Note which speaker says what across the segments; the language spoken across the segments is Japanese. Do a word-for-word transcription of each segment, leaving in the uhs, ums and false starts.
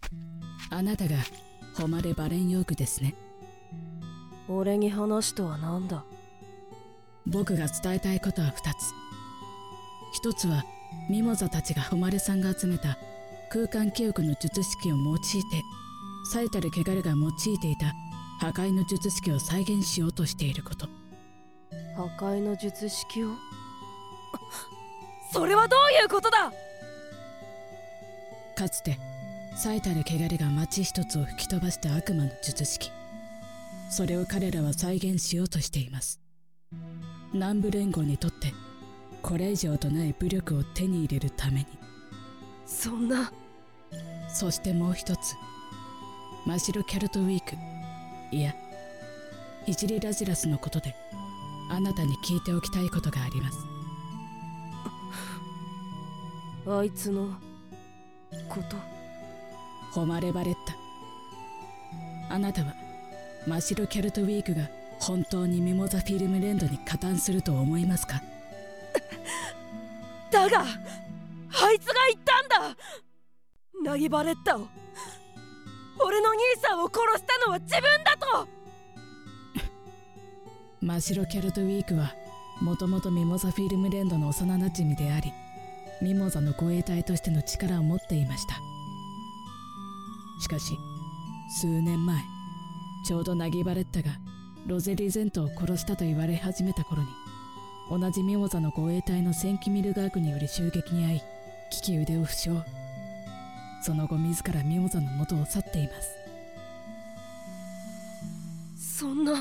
Speaker 1: あなたが誉れバレンヨークですね。
Speaker 2: 俺に話とは何だ。
Speaker 1: 僕が伝えたいことはふたつ。一つはミモザたちが誉れさんが集めた空間記憶の術式を用いて最たる汚れが用いていた破壊の術式を再現しようとしていること。
Speaker 2: 破壊の術式をそれはどういうことだ。
Speaker 1: かつて最たる汚れが町一つを吹き飛ばした悪魔の術式、それを彼らは再現しようとしています。南部連合にとってこれ以上とない武力を手に入れるために。
Speaker 2: そんな。
Speaker 1: そしてもう一つ、マシロキャルトウィーク、いやヒジリラジラスのことであなたに聞いておきたいことがあります。
Speaker 2: あいつのこと。
Speaker 1: 誉れバレッタ、あなたはマシロキャルトウィークが本当にミモザフィルムレンドに加担すると思いますか？
Speaker 2: だがあいつが言ったんだ。ナギバレッタを、俺の兄さんを殺したのは自分だと。
Speaker 1: マシロキャルトウィークはもともとミモザフィルムレンドの幼なじみであり、ミモザの護衛隊としての力を持っていました。しかし数年前、ちょうどナギバレッタがロゼリゼントを殺したと言われ始めた頃に、同じミモザの護衛隊のセンキミルガークにより襲撃に遭い、利き腕を負傷。その後自らミモザの元を去っています。
Speaker 2: そんな。
Speaker 3: 待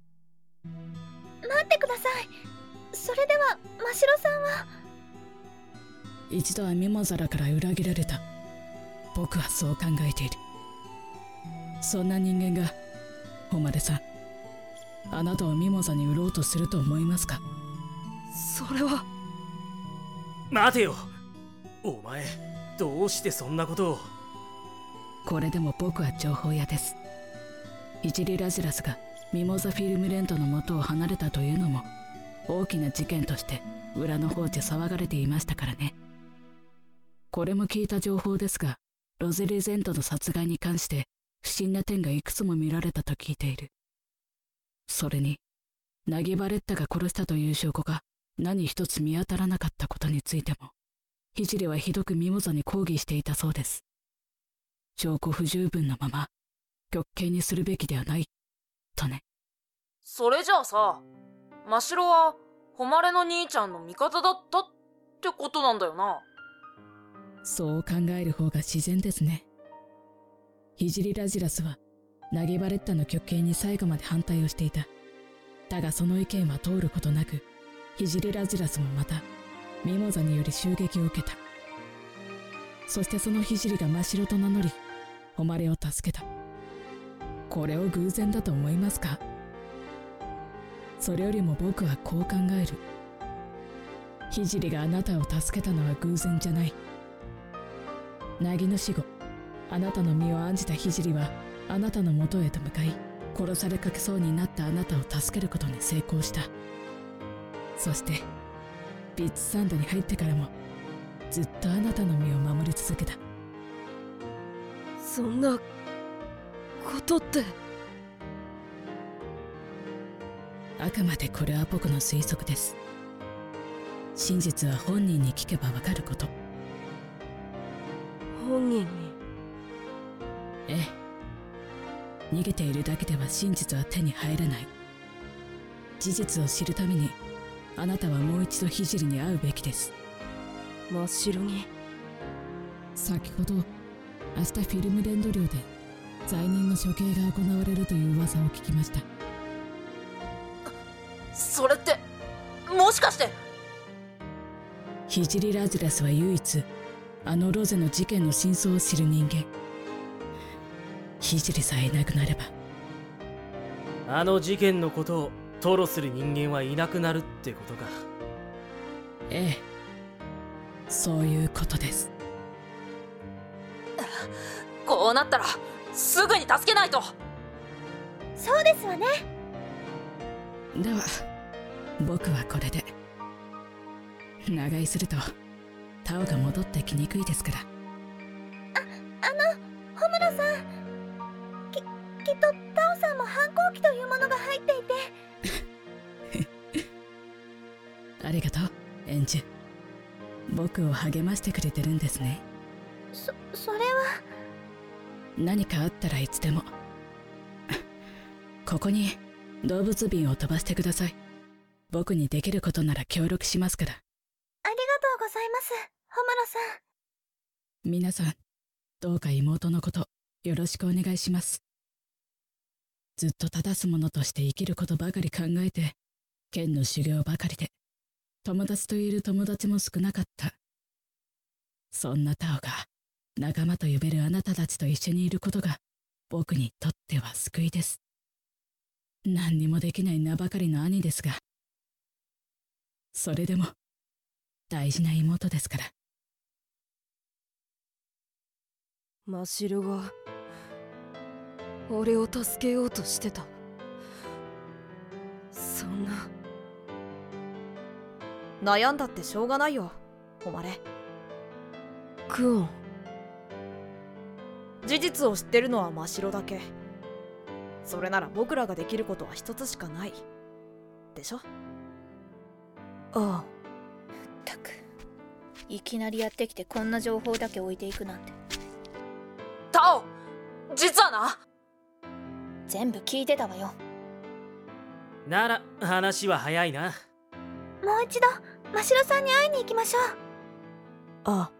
Speaker 3: ってください。それではマシロさんは。
Speaker 1: 一度はミモザらから裏切られた。僕はそう考えている。そんな人間が誉さん、あなたをミモザに売ろうとすると思いますか？
Speaker 2: それは。
Speaker 4: 待てよ、お前どうしてそんなことを。
Speaker 1: これでも僕は情報屋です。ヒジリラジラスがミモザフィルムレントの元を離れたというのも大きな事件として裏の方で騒がれていましたからね。これも聞いた情報ですが、ロゼリゼントの殺害に関して不審な点がいくつも見られたと聞いている。それにナギバレッタが殺したという証拠が何一つ見当たらなかったことについても、ヒジリはひどくミモザに抗議していたそうです。証拠不十分のまま極刑にするべきではないとね。
Speaker 5: それじゃあさ、マシロは誉れの兄ちゃんの味方だったってことなんだよな。
Speaker 1: そう考える方が自然ですね。ヒジリラジラスはナギバレッタの極刑に最後まで反対をしていた。だがその意見は通ることなく、ヒジリラジラスもまたミモザにより襲撃を受けた。そしてそのヒジリがマシロと名乗り誉れを助けた。これを偶然だと思いますか？それよりも僕はこう考える。ヒジリがあなたを助けたのは偶然じゃない。ナギの死後、あなたの身を案じたヒジリはあなたの元へと向かい、殺されかけそうになったあなたを助けることに成功した。そしてビッツサンドに入ってからもずっとあなたの身を守り続けた。
Speaker 2: そんなことって。
Speaker 1: あくまでこれは僕の推測です。真実は本人に聞けばわかること。
Speaker 2: 本人に。
Speaker 1: ええ、逃げているだけでは真実は手に入らない。事実を知るためにあなたはもう一度ヒジリに会うべきです。
Speaker 2: 真っ白に。
Speaker 1: 先ほど明日フィルムレンド寮で罪人の処刑が行われるという噂を聞きました。
Speaker 5: それってもしかして。
Speaker 1: ヒジリラジラスは唯一あのロゼの事件の真相を知る人間。ヒジリさえいなくなれば。
Speaker 4: あの事件のことを吐露する人間はいなくなるってことか。
Speaker 1: ええ、そういうことです。
Speaker 5: こうなったらすぐに助けないと。
Speaker 3: そうですわね。
Speaker 1: では僕はこれで。長居するとタオが戻ってきにくいですから。
Speaker 3: あ、あの、ホムロきっとタオさんも反抗期というものが入っていて。
Speaker 1: ありがとう、エンジュ。僕を励ましてくれてるんですね。
Speaker 3: そ、それは。
Speaker 1: 何かあったらいつでもここに動物瓶を飛ばしてください。僕にできることなら協力しますから。
Speaker 3: ありがとうございます、ホムロさん。
Speaker 1: 皆さん、どうか妹のことよろしくお願いします。ずっと正す者として生きることばかり考えて、剣の修行ばかりで友達といる友達も少なかった。そんなタオが仲間と呼べるあなたたちと一緒にいることが僕にとっては救いです。何にもできない名ばかりの兄ですが、それでも大事な妹ですから。
Speaker 2: マシロが俺を助けようとしてた。そんな。
Speaker 6: 悩んだってしょうがないよ、誉れ。
Speaker 2: クオン。
Speaker 6: 事実を知ってるのは真白だけ。それなら僕らができることは一つしかないでしょ。
Speaker 2: ああ。
Speaker 7: ったく、いきなりやってきてこんな情報だけ置いていくなんて。
Speaker 5: タオ、実はな。
Speaker 7: 全部聞いてたわよ。
Speaker 4: なら話は早いな。
Speaker 3: もう一度真白さんに会いに行きましょう。
Speaker 2: ああ。